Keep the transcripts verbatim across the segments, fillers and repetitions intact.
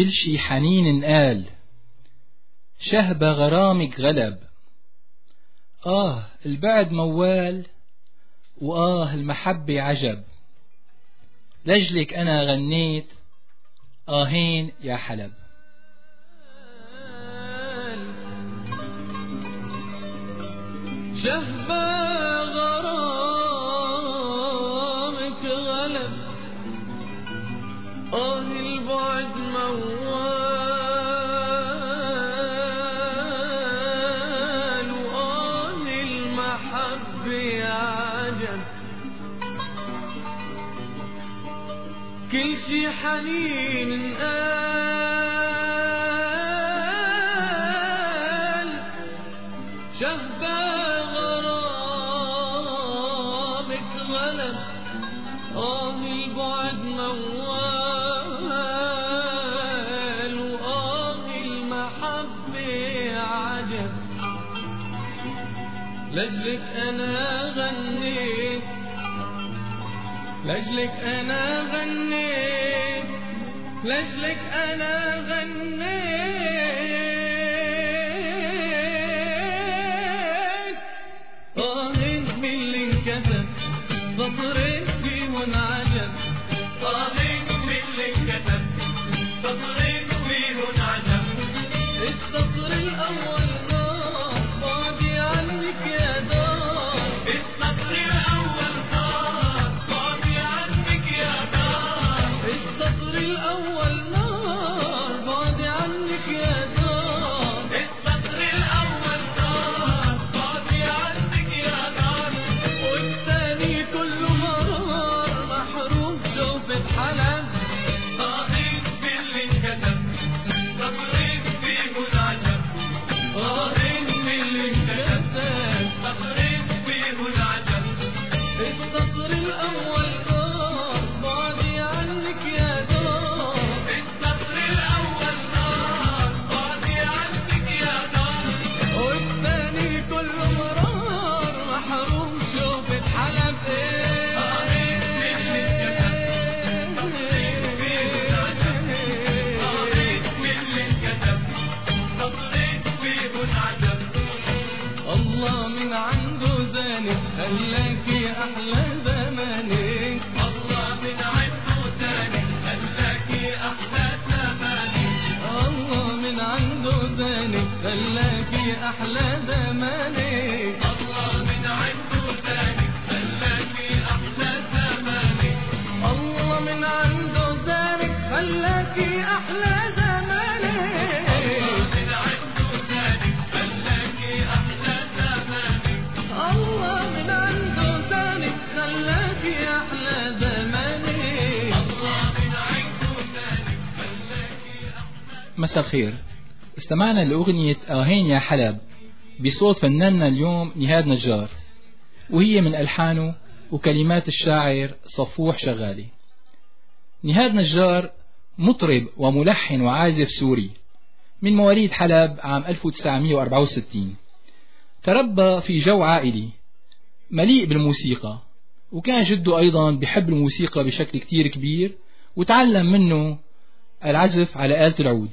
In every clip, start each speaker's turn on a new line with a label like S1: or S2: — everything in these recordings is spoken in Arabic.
S1: كل شي حنين قال، شهبة غرامك غلب. آه البعد موال، وآه المحبة عجب. لجلك أنا غنيت آهين يا حلب.
S2: شهبة غرامك غلب، آه البعد موال، وآه المحبة عجب. كل شي حنين قال، شهبة غرامك غلب، آه البعد موال، وآه المحبة عجب. لجلك أنا غنيت، لجلك أنا غنيت، لجلك أنا غنيت. آهين من اللي انكتب سطرين فيهن عجب، آهين من اللي انكتب سطرين فيهن عجب. السطر الأول نار بعدي عنك يا دار، السطر الأول نار بعدي عنك يا دار، السطر الأول نار بعدي عنك يا دار، السطر الأول نار بعدي عنك يا دار. والثاني كله مرار محروم شوفة حلب. آهين باللي انكتب سطرين فيهن عجب، آهين باللي انكتب سطرين فيهن عجب. السطر الأول نار بعدي عنك يا دار، السطر الأول نار بعدي عنك يا دار. والثاني كله مرار محروم شوفة حلب. آهين باللي انكتب سطرين فيهن عجب، آهين باللي انكتب سطرين فيهن عجب. الله من عنده زانك خلاكي أحلى زمانك، الله من عنده زانك خلاكي أحلى زمانك، الله من عنده زانك خلاكي أحلى زمانك، الله من عنده زانك خلاكي أحلى زمانك، الله من عنده زانك خلاكي أحلى زمانك، الله من عنده زانك خلاكي أحلى زمانك، الله من عنده زانك خلاكي أحلى زمانك، الله من عنده زانك خلاكي أحلى.
S1: مساء الخير. استمعنا لأغنية آهين يا حلب بصوت فناننا اليوم نهاد نجار، وهي من ألحانه وكلمات الشاعر صفوح شغالي. نهاد نجار مطرب وملحن وعازف سوري من مواليد حلب عام ألف وتسعمئة وأربعة وستين. تربى في جو عائلي مليء بالموسيقى، وكان جده أيضا بحب الموسيقى بشكل كتير كبير، وتعلم منه العزف على آلة العود.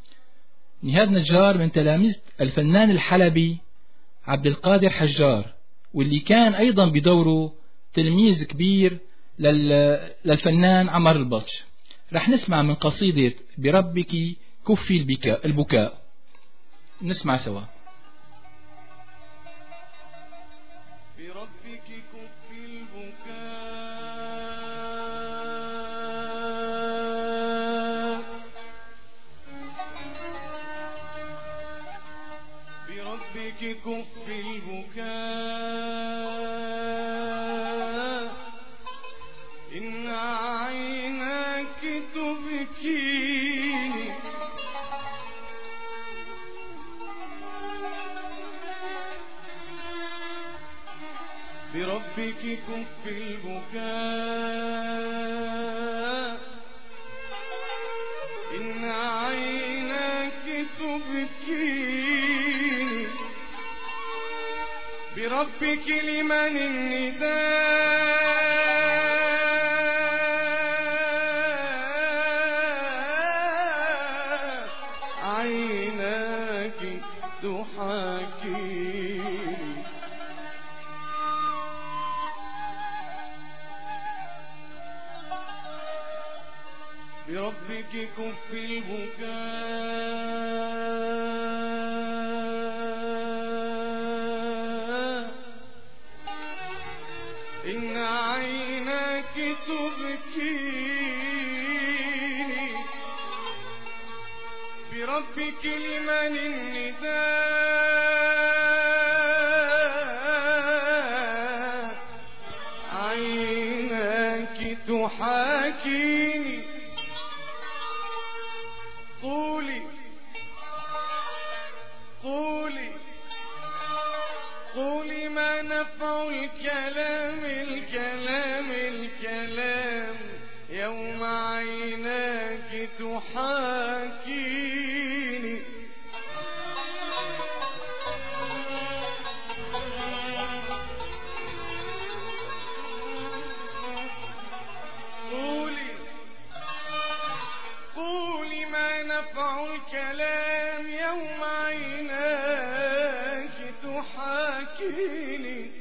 S1: نهاد نجار من تلاميذ الفنان الحلبي عبد القادر حجار، واللي كان أيضا بدوره تلميذ كبير للفنان عمر البطش. رح نسمع من قصيدة بربك كفي البكاء البكاء، نسمع سوا.
S2: بربك كفي البكاء، بربك كفي البكاء، إن عيناك تبكيني، بربك كفي البكاء، إن عيناك تبكيني، بربك لمن النداء، تبكيني بربك لمن النداء عيناك تحاكيني قولي قولي قولي ما نفع الكلام الكلام الكلام يوم عيناك تحاكيني قولي قولي ما نفع الكلام يوم عيناك تحاكيني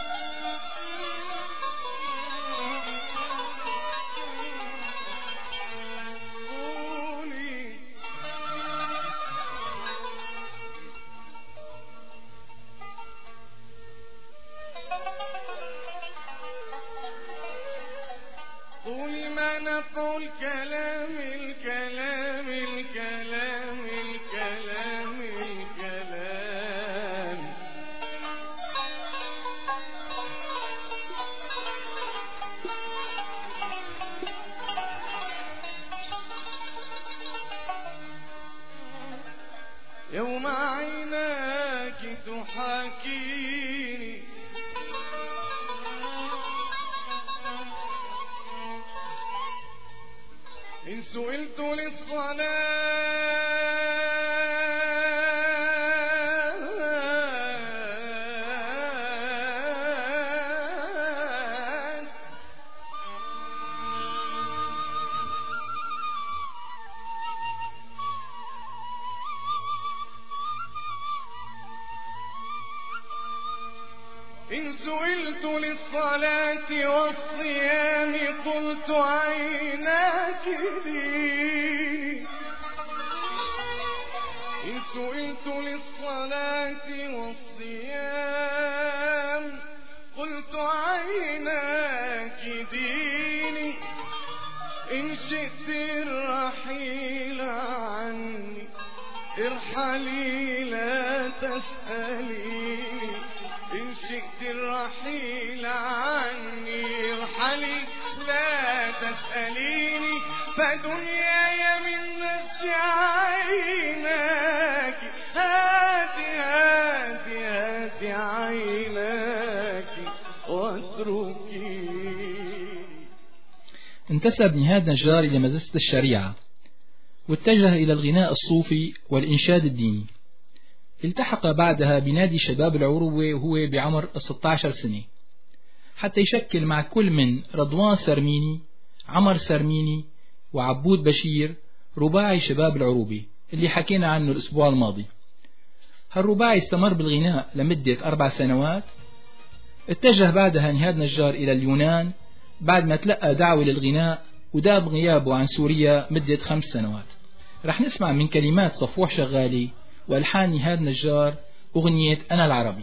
S2: قولي قولي ما نفع الكلام الكلام الكلام الكلام الكلام يوم عيناك تحاكيني إن سئلت للصلاة إن سئلت للصلاة والصيام قلت عيناك ديني إن سئلت للصلاة والصيام قلت عيناك ديني إن شئت الرحيل عني ارحلي لا تسأليني إن شئت الرحيل عني ارحلي لا تسأليني فدنياي من نفس عيناك هاتي هاتي هاتي عيناك واتركيني.
S1: انتسب نهاد نجار إلى مدرسة الشريعة واتجه إلى الغناء الصوفي والإنشاد الديني. التحق بعدها بنادي شباب العروبة وهو بعمر ستة عشر سنة حتى يشكل مع كل من رضوان سرميني، عمر سرميني وعبود بشير رباعي شباب العروبة اللي حكينا عنه الأسبوع الماضي. هالرباعي استمر بالغناء لمدة أربع سنوات. اتجه بعدها نهاد نجار إلى اليونان بعد ما تلقى دعوة للغناء وداب غيابه عن سوريا مدة خمس سنوات. رح نسمع من كلمات صفوح شغالي وألحان نهاد نجار أغنية أنا العربي.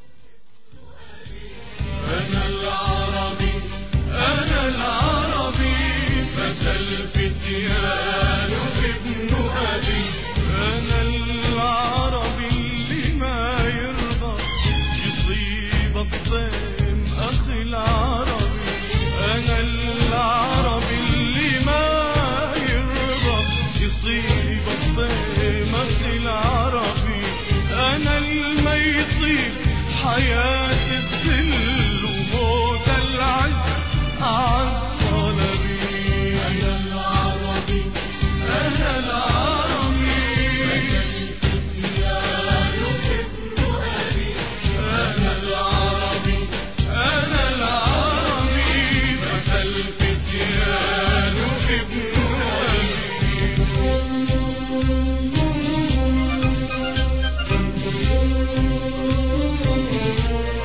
S2: أنا العربي أنا العربي فتى الفتيان ابن أبي. أنا العربي اللي ما يرضى يصيب الضيم أخي العربي. أنا العربي اللي ما يرضى يصيب الضيم أخي العربي. أنا الميطيب حياة الذل وموت العز أعز طلبي. أنا العربي أنا العربي الفتيان ابن أبي. أنا العربي أنا العربي فتى الفتيان ابن أبي.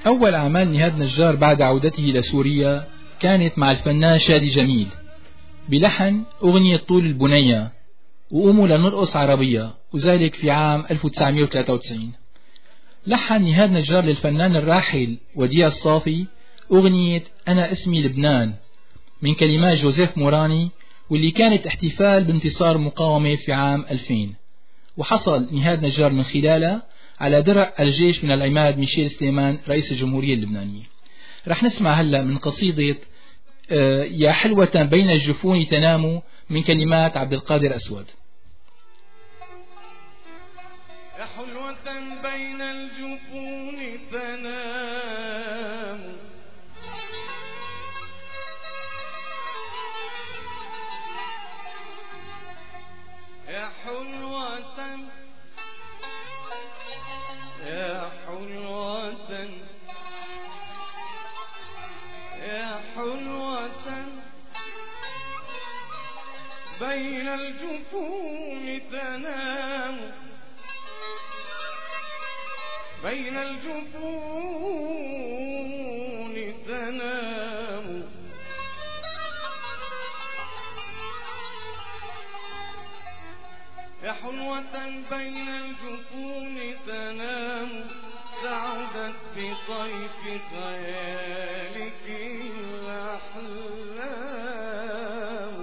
S1: أول أعمال نهاد نجار بعد عودته لسوريا كانت مع الفنان شادي جميل بلحن أغنية طول البنية وقوموا لنرقص عربية، وذلك في عام ألف وتسعمائة وثلاثة وتسعين. لحن نهاد نجار للفنان الراحل وديع الصافي أغنية أنا اسمي لبنان من كلمات جوزيف موراني، واللي كانت احتفال بانتصار مقاومة في عام ألفين، وحصل نهاد نجار من خلالها على درع الجيش من العماد ميشيل سليمان رئيس الجمهورية اللبنانية. رح نسمع هلأ من قصيدة يا حلوة بين الجفون تنام من كلمات عبد القادر أسود.
S2: يا حلوة بين الجفون تنام يا حلوة يا حلوة يا حلوة بين الجفون تنام بين الجفون تنام يا حلوة بين الجفون تنام سعدت بطيف خيالك الأحلام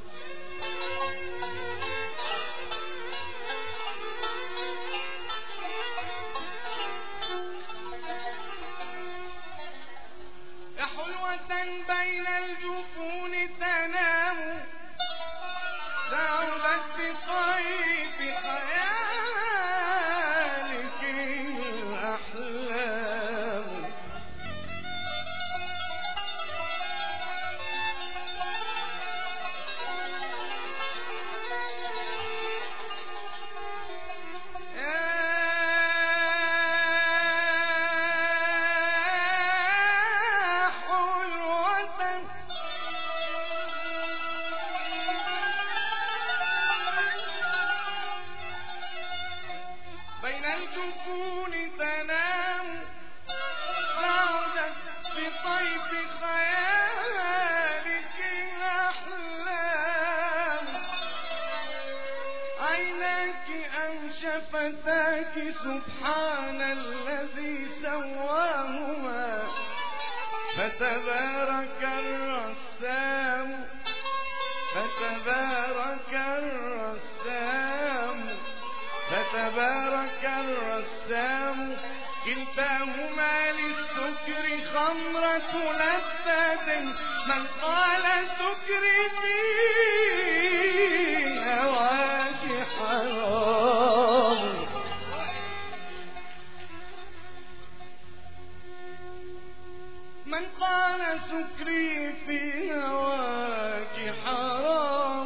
S2: يا حلوة بين الجفون تنام سعدت بطيف خيالك الأحلام بين الجفون تنام سعدت بطيف خيالك الأحلام عيناك أم شفتاك سبحان الذي سواهما فتبارك الرسام فتبارك الرسام فتبارك الرسام كلتاهما للسكر خمرة لذة من قال سكري في هواك حرام من قال سكري في هواك حرام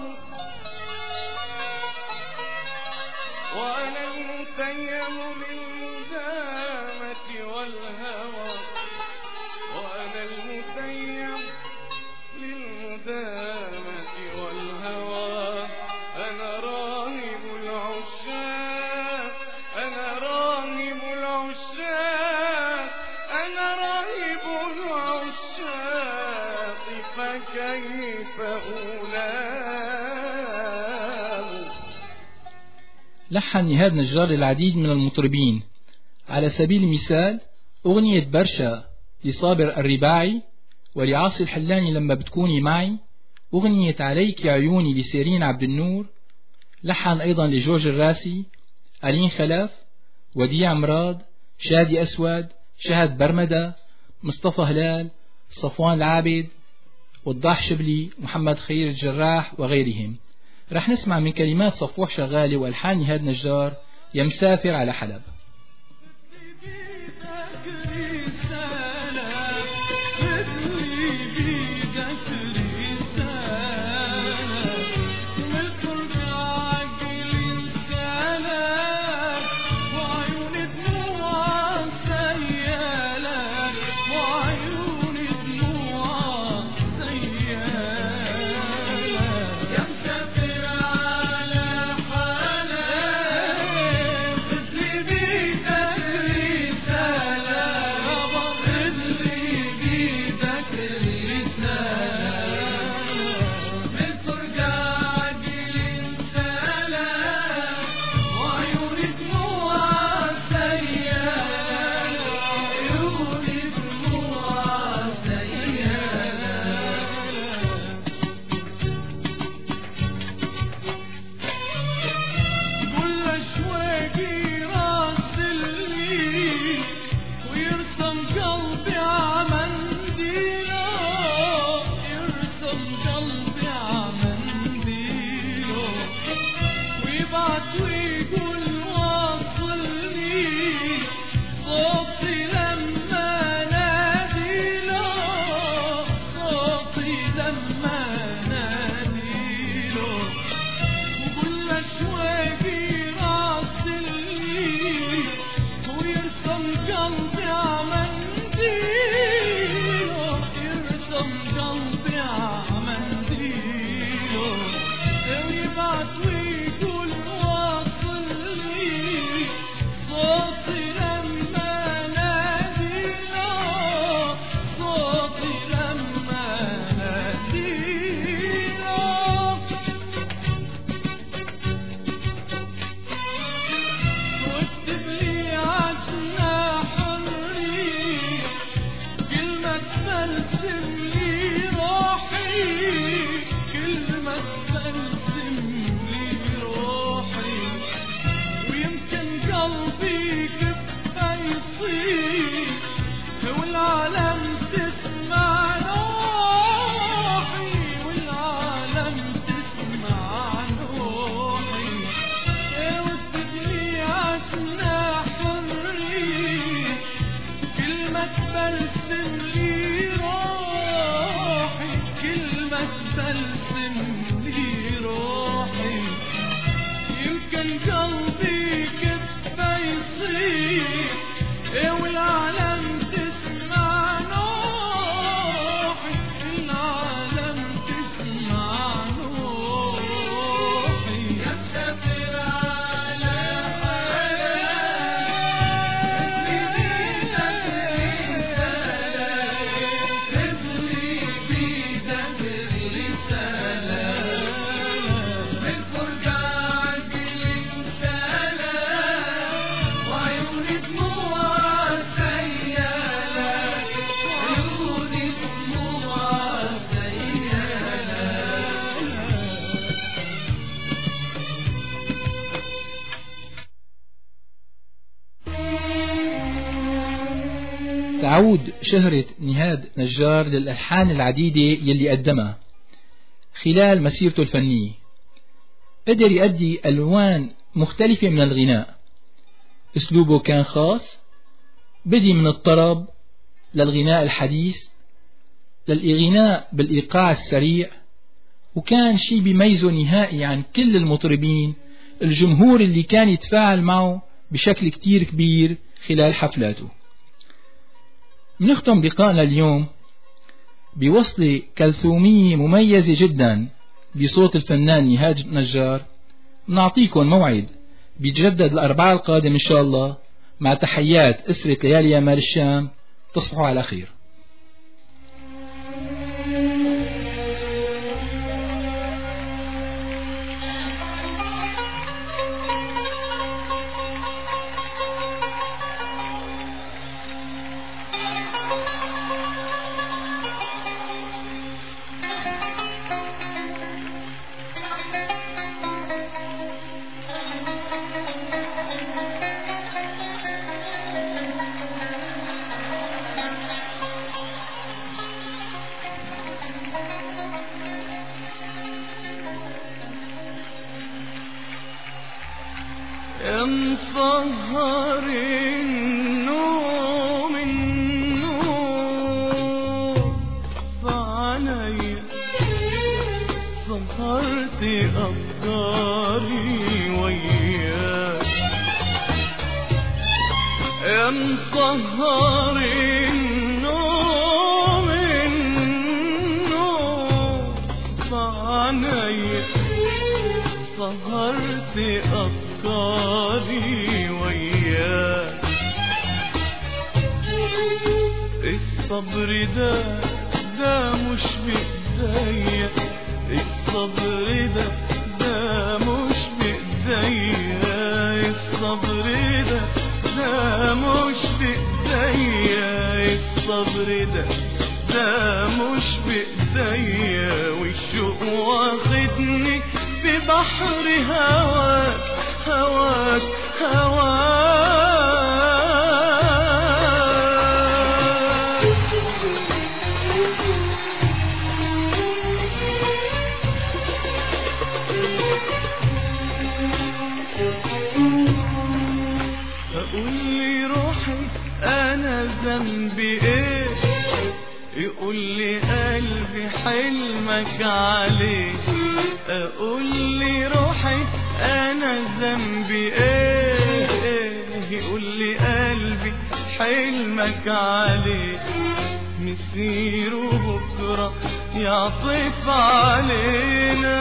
S2: وأنا المتيم للمدامة والهوى وأنا المتيم للمدامة والهوى أنا راهب العشاق أنا راهب العشاق أنا راهب العشاق فكيف أولام.
S1: لحن نهاد نجار للعديد من المطربين، على سبيل المثال أغنية برشا لصابر الرباعي ولعاصي الحلاني لما بتكوني معي، أغنية عليك عيوني لسيرين عبد النور، لحن أيضا لجورج الراسي، ألين خلاف، وديع مراد، شادي أسود، شهد برمدة، مصطفى هلال، صفوان العابد، وضاح شبلي، محمد خير الجراح وغيرهم. رح نسمع من كلمات صفوح شغالي والحان نهاد نجار يا مسافر على حلب.
S2: يا يبعت ويقول واصلني صوتي لما ناديله صوتي لما ناديله وكل شويقي راسلني ويرسم قلبي عمنديله يرسم قلبي عمنديله ويبعت ويقول واصلني صوتي لما ناديله صوتي لما ناديله واكتب لي عجنة حري كلمة تبلسم لي روحي كلمة تبلسم لي روحي ويمكن قلبي كفة يصير والعالم تسمع نوحي والعالم تسمع نوحي واكتب لي عجنة حري كلمة تبلسم لي روحي كلمة تبلسم لي روحي يمكن قلبي كفة يصير والعالم تسمع نوحي العالم تسمع نوحي يا مسافر على
S1: تعود شهرة نهاد نجار للألحان العديدة يلي قدمها خلال مسيرته الفنية. قدر يؤدي ألوان مختلفة من الغناء. أسلوبه كان خاص، بدي من الطرب للغناء الحديث للغناء بالإيقاع السريع، وكان شيء بيميزه نهائي عن كل المطربين، الجمهور اللي كان يتفاعل معه بشكل كتير كبير خلال حفلاته. بنختم لقاءنا اليوم بوصلة كلثومية مميزة جدا بصوت الفنان نهاد نجار. نعطيكم موعد بيتجدد الأربعاء القادم إن شاء الله، مع تحيات أسرة ليالي أمال الشام. تصبحوا على خير.
S2: مسهر النوم النوم فعلي سهرت أفكاري وياك يا مسهر النوم النوم فعلي سهرت أفكاري وياك الصبر ده ده مش بإيديا الصبر ده ده مش بإيديا الصبر ده ده مش بإيديا الصبر ده ده مش بإيديا والشوق واخدني ببحر هواك هواك هواك ذنبي ايه؟ يقول لي قلبي حلمك عليه. اقول لي روحي انا ذنبي ايه؟ يقول لي قلبي حلمك عليه. مسير بكره يعطف علينا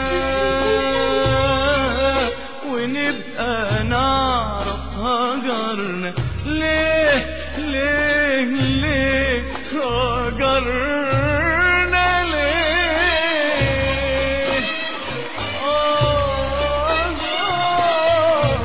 S2: ونبقى نعرف هجرنا ليه ليه ليه هجرنا ليه. آه آه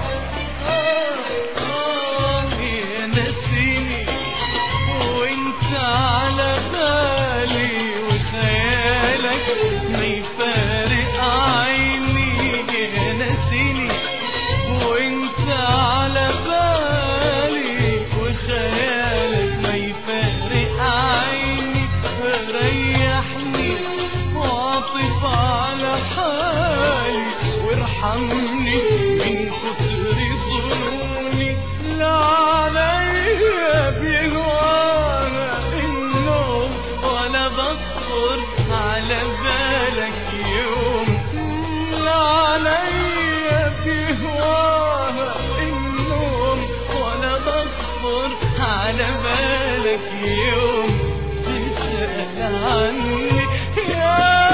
S2: آه يا نسيني وانت على بالي وخيالك ما يفارق عيني. يا نسيني وانت على بالي وخيالك ما يفارق عيني. ريحني واعطف على حالي وارحمني من كتر ظنوني. لا عليا بهوانا النوم ولا بخطر على بالك يوم. لا عليا بهواها النوم ولا بخطر على بالك يوم. تسأل عني يا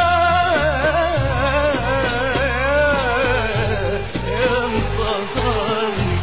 S2: يا مصطفاني.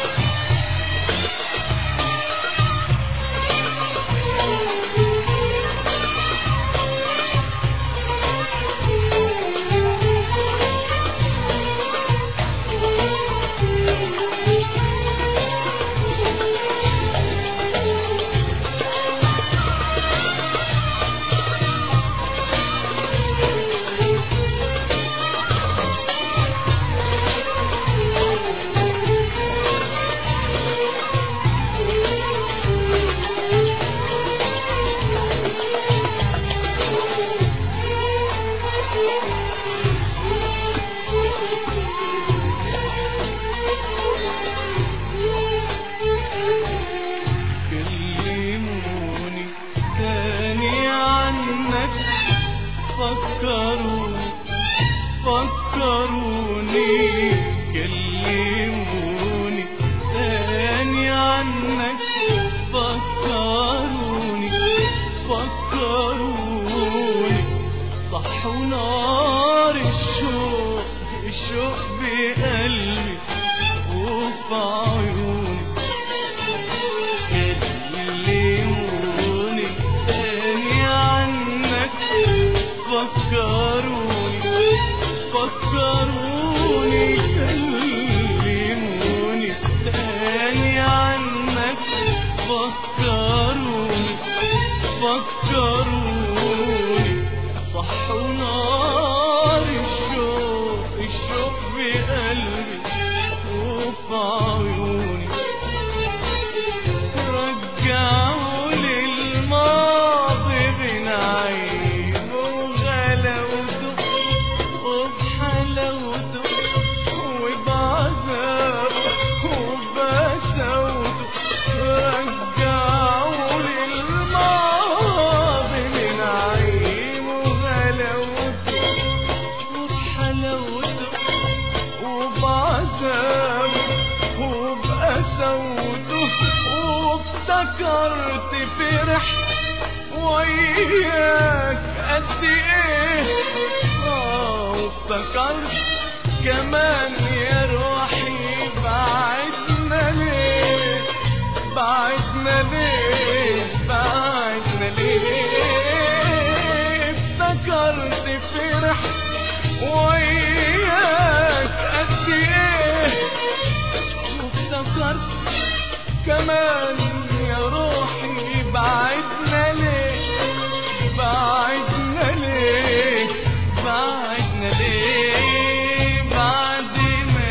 S2: كلموني تاني عنك فكروني فكروني. كلموني تاني عنك فكروني فكروني. صحوا نار الشوق الشوق بقلبي وفي عيوني. كلموني تاني عنك فكروني فكروني. كلموني تاني عنك فكروني فكروني. صحوا نار الشوق الشوق بقلبي وفي عيوني. رجعوا للماضي بنعيم وغلاوته وبحلاوته وبعذابه وبساوته. رجعوا للماضي بنعيم وغلاوته وبحلاوته وبعذابه وبقساوته. وافتكرت فرحت وياك قد ايه. اه وافتكرت كمان يا روحي بعدنا ليه بعدنا ليه بعدنا ليه. افتكرت فرحت وياك قد ايه. وافتكرت كمان يا روحي بعدنا ليه بعدنا ليه بعدنا ليه. بعد ما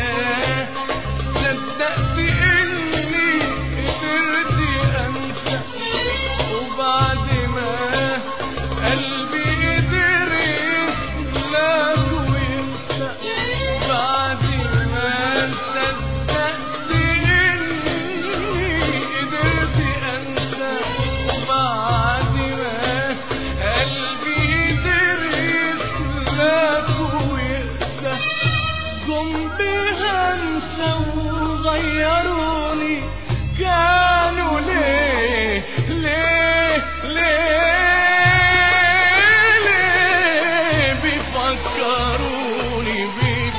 S2: صدقت اني قدرت انسى وبعد ما قلبي قدر يسلك وينسى. بعد ما صدقت اني قدرت انسى هنسى وغيروني كانوا ليه ليه ليه ليه بيفكروني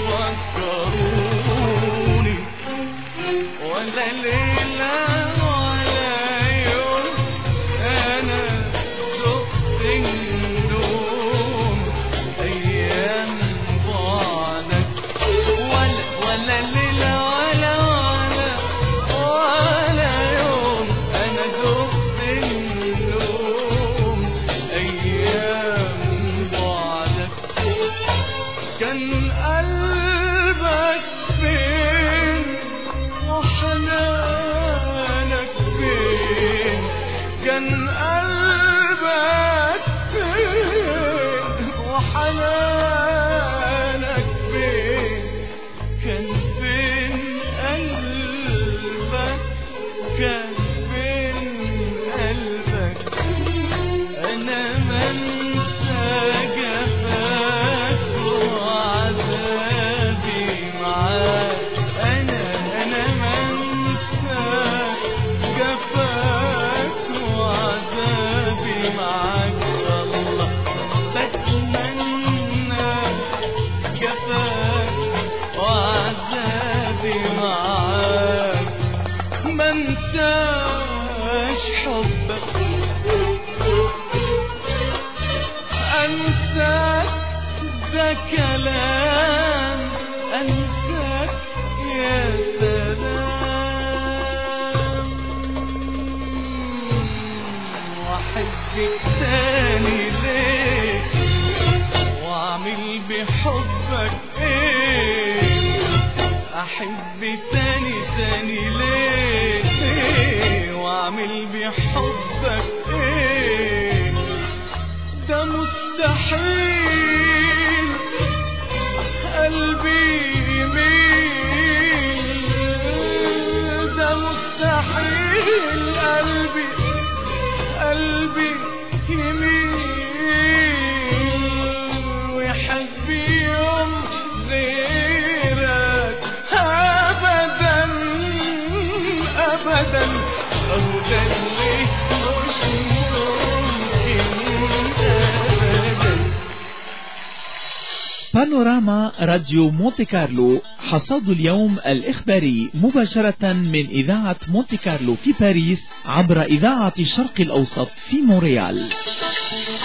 S2: بيفكروني ولا ليلة ولا يوم أنا ذقت النوم أيام بعدك ولا ولا ليلة ولا ولا ولا يوم أنا ذقت النوم أيام بعدك كان قلبك فين وحنانك فين كان قلبك فين وحنانك فين كان فين قلبك كان فين قلبك أنا منسى جفاك وعذابي معاك أنا أنا منسى جفاك وعذابي معاك الله بتمنى جفاك وعذابي معاك منساش حبك أنساك ده كلام أنساك يا سلام وأحبك تاني ليه وأعمل بحبك إيه أحب تاني تاني ليه وأعمل بحبك إيه ده مستحيل قلبي يميل ده مستحيل قلبي قلبي يميل ويحب يوم غيرك أبدا أبدا أهو ده اللي مش ممكن أبدا.
S3: بانوراما راديو مونتي كارلو، حصاد اليوم الإخباري مباشرة من إذاعة مونتي كارلو في باريس عبر إذاعة الشرق الأوسط في مونريال.